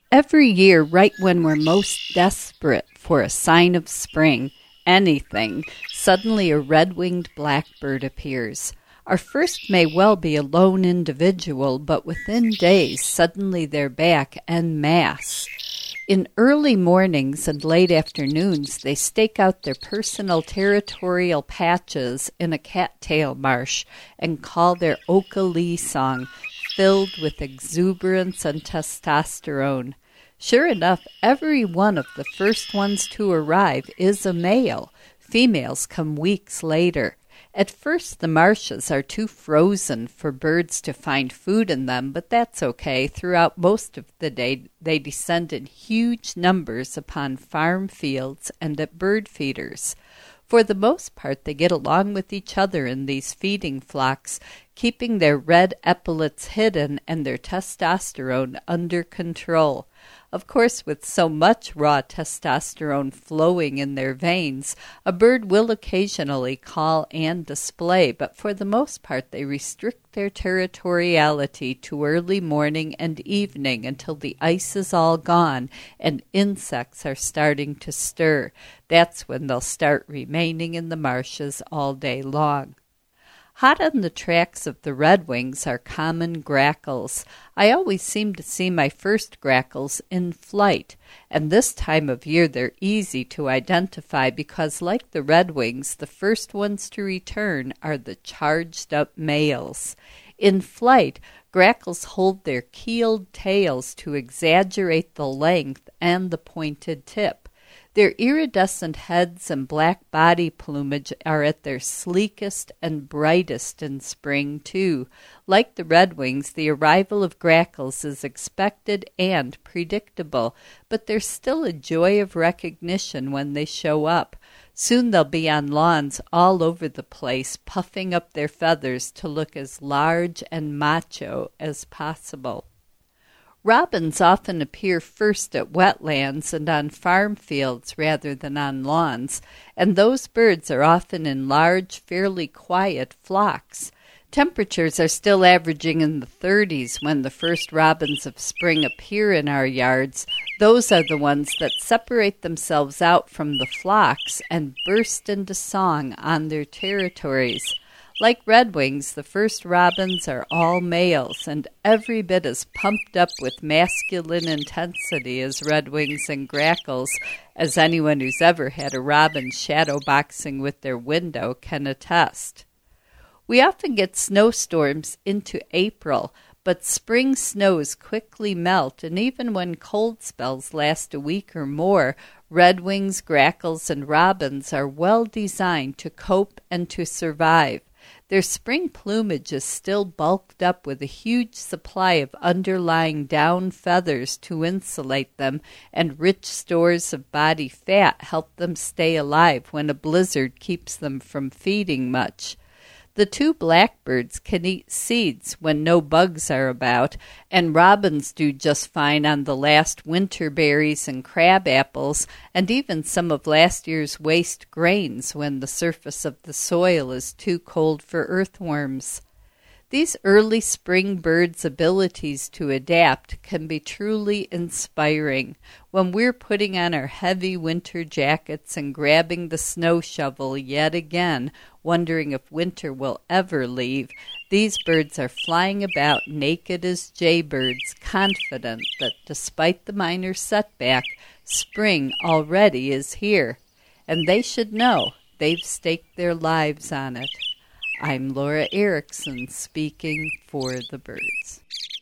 Every year, right when we're most desperate for a sign of spring, anything, suddenly a red-winged blackbird appears. Our first may well be a lone individual, but within days, suddenly they're back en masse. In early mornings and late afternoons, they stake out their personal territorial patches in a cattail marsh and call their Oka-Lee song, filled with exuberance and testosterone. Sure enough, every one of the first ones to arrive is a male. Females come weeks later. At first, the marshes are too frozen for birds to find food in them, but that's okay. Throughout most of the day, they descend in huge numbers upon farm fields and at bird feeders. For the most part, they get along with each other in these feeding flocks, keeping their red epaulets hidden and their testosterone under control. Of course, with so much raw testosterone flowing in their veins, a bird will occasionally call and display, but for the most part they restrict their territoriality to early morning and evening until the ice is all gone and insects are starting to stir. That's when they'll start remaining in the marshes all day long. Hot on the tracks of the redwings are common grackles. I always seem to see my first grackles in flight, and this time of year they're easy to identify because, like the redwings, the first ones to return are the charged-up males. In flight, grackles hold their keeled tails to exaggerate the length and the pointed tip. Their iridescent heads and black body plumage are at their sleekest and brightest in spring, too. Like the redwings, the arrival of grackles is expected and predictable, but there's still a joy of recognition when they show up. Soon they'll be on lawns all over the place, puffing up their feathers to look as large and macho as possible. Robins often appear first at wetlands and on farm fields rather than on lawns, and those birds are often in large, fairly quiet flocks. Temperatures are still averaging in the 30s when the first robins of spring appear in our yards. Those are the ones that separate themselves out from the flocks and burst into song on their territories. Like redwings, the first robins are all males and every bit as pumped up with masculine intensity as redwings and grackles as anyone who's ever had a robin shadowboxing with their window can attest. We often get snowstorms into April, but spring snows quickly melt, and even when cold spells last a week or more, redwings, grackles, and robins are well designed to cope and to survive. Their spring plumage is still bulked up with a huge supply of underlying down feathers to insulate them, and rich stores of body fat help them stay alive when a blizzard keeps them from feeding much. The two blackbirds can eat seeds when no bugs are about, and robins do just fine on the last winter berries and crab apples, and even some of last year's waste grains when the surface of the soil is too cold for earthworms. These early spring birds' abilities to adapt can be truly inspiring. When we're putting on our heavy winter jackets and grabbing the snow shovel yet again, wondering if winter will ever leave, these birds are flying about naked as jaybirds, confident that despite the minor setback, spring already is here. And they should know they've staked their lives on it. I'm Laura Erickson speaking for the birds.